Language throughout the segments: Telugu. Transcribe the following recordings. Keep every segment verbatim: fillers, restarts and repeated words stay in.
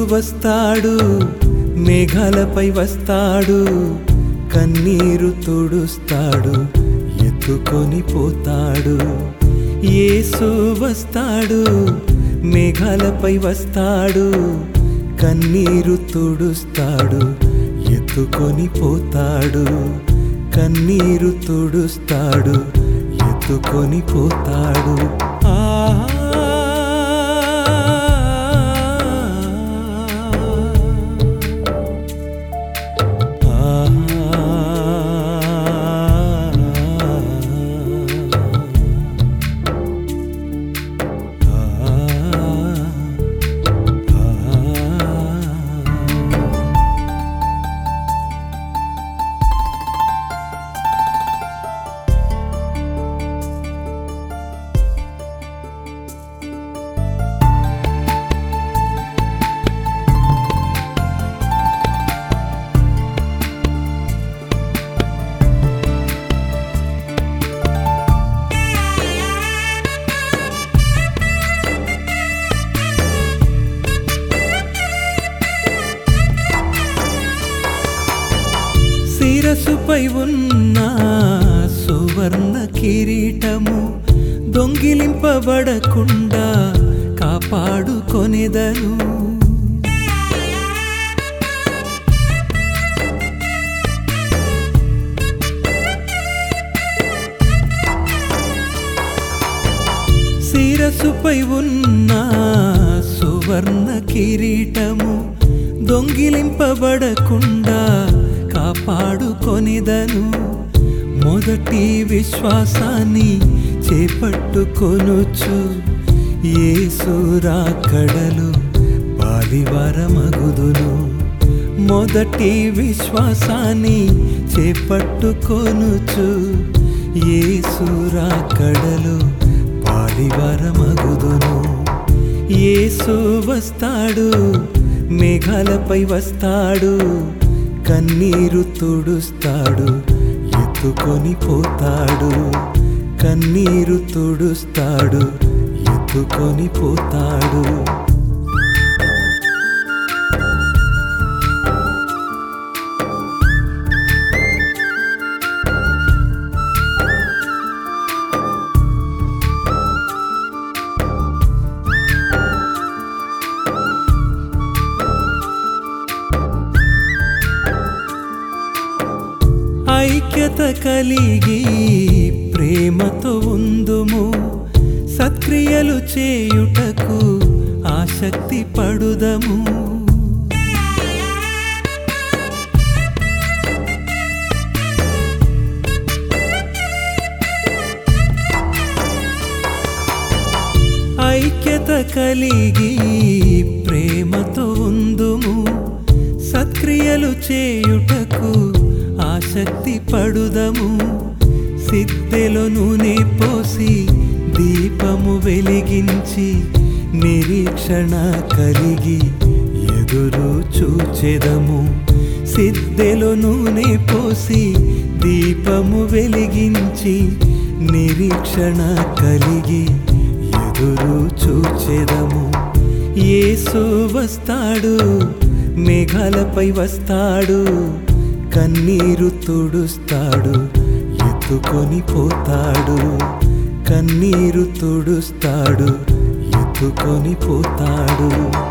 వస్తాడు, మేఘాలపై వస్తాడు, కన్నీరు తుడుస్తాడు, ఎత్తుకొని పోతాడు. యేసు వస్తాడు, మేఘాలపై వస్తాడు, కన్నీరు తుడుస్తాడు, ఎత్తుకొని పోతాడు. కన్నీరు తుడుస్తాడు, ఎత్తుకొని పోతాడు. ఆ శిరసుపై ఉన్న సువర్ణ కిరీటము దొంగిలింపబడకుండా కాపాడుకొనెదను. శిరసుపై ఉన్న సువర్ణ కిరీటము దొంగిలింపబడకుండా కాపాడుకొనెదను. మొదటి విశ్వాసాన్ని చేపట్టుకొనొచ్చు, యేసు రాకడలో పాలివారమగుదును. మొదటి విశ్వాసాన్ని చేపట్టుకొనొచ్చు, యేసు రాకడలో పాలివారమగుదును. యేసు వస్తాడు, మేఘాలపై వస్తాడు, కన్నీరు తుడుస్తాడు, ఎత్తుకొని పోతాడు. కన్నీరు తుడుస్తాడు, ఎత్తుకొని పోతాడు. ఐక్యత కలిగి ప్రేమతో ఉందుము, సత్క్రియలు చేయుటకు ఆసక్తి పడుదము. ఐక్యత కలిగి ప్రేమతో ఉందుము, సత్క్రియలు చేయుటకు ఆసక్తి పడుదము. సిద్ధెలో నూనె పోసి దీపము వెలిగించి నిరీక్షణ కలిగి ఎదురు చూచెదము. సిద్ధెలో నూనె పోసి దీపము వెలిగించి నిరీక్షణ కలిగి ఎదురు చూచెదము. యేసు వస్తాడు, మేఘాలపై వస్తాడు, కన్నీరు తుడుస్తాడు, ఎత్తుకొని పోతాడు. కన్నీరు తుడుస్తాడు, ఎత్తుకొని పోతాడు.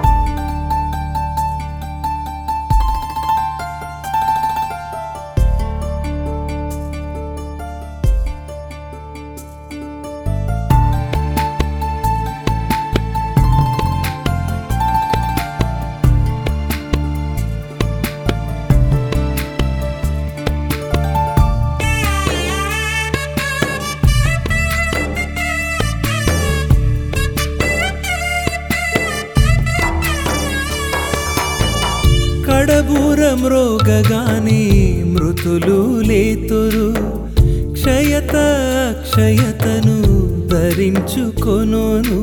కడబూరం మ్రోగగానే మృతులు లేతురు, క్షయత క్షయతను ధరించుకొనోను.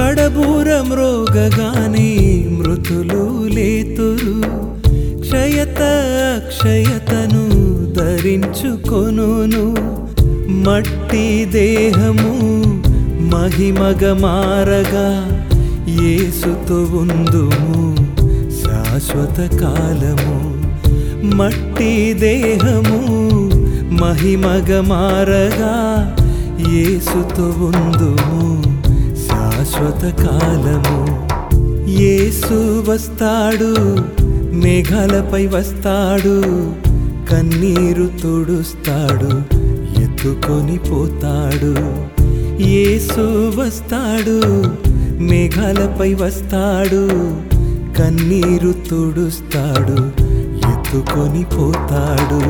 కడబూరం మ్రోగగానే మృతులు లేతురు, క్షయత క్షయత అక్షయతను ధరించుకొనును. మట్టి దేహము మహిమగా మారగా యేసుతో ఉందుము శాశ్వత కాలము. మట్టి దేహము మహిమగా మారగా యేసుతో ఉందుము శాశ్వత కాలము. యేసు వస్తాడు, మేఘాలపై వస్తాడు, కన్నీరు తుడుస్తాడు, ఎత్తుకొని పోతాడు. యేసు వస్తాడు, మేఘాలపై వస్తాడు, కన్నీరు తుడుస్తాడు, ఎత్తుకొని పోతాడు.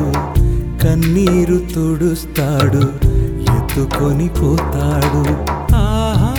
కన్నీరు తుడుస్తాడు, ఎత్తుకొని పోతాడు. ఆహా